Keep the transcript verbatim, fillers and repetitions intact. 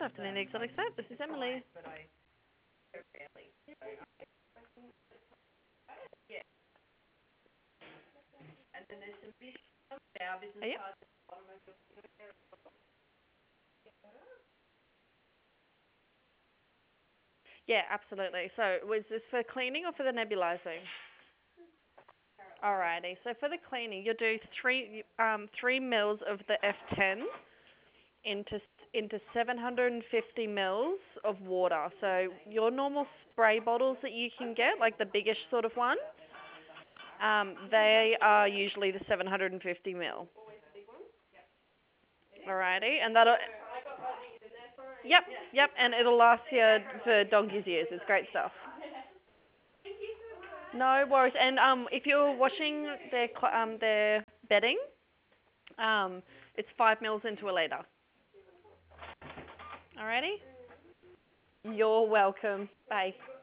Good afternoon, Exotic Site. This is Emily. Are you? Yeah, absolutely. So was this for cleaning or for the nebulizing? Alrighty. So for the cleaning, you'll do three um, three mils of the F ten into into seven hundred fifty mils of water. So your normal spray bottles that you can get, like the biggest sort of one, um, they are usually the seven hundred fifty mil. Alrighty, and that'll. Yep, yep, and it'll last you for donkey's years. It's great stuff. No worries. And um, if you're washing their cl- um their bedding, um, it's five mils into a litre. Alrighty. You're welcome. Bye.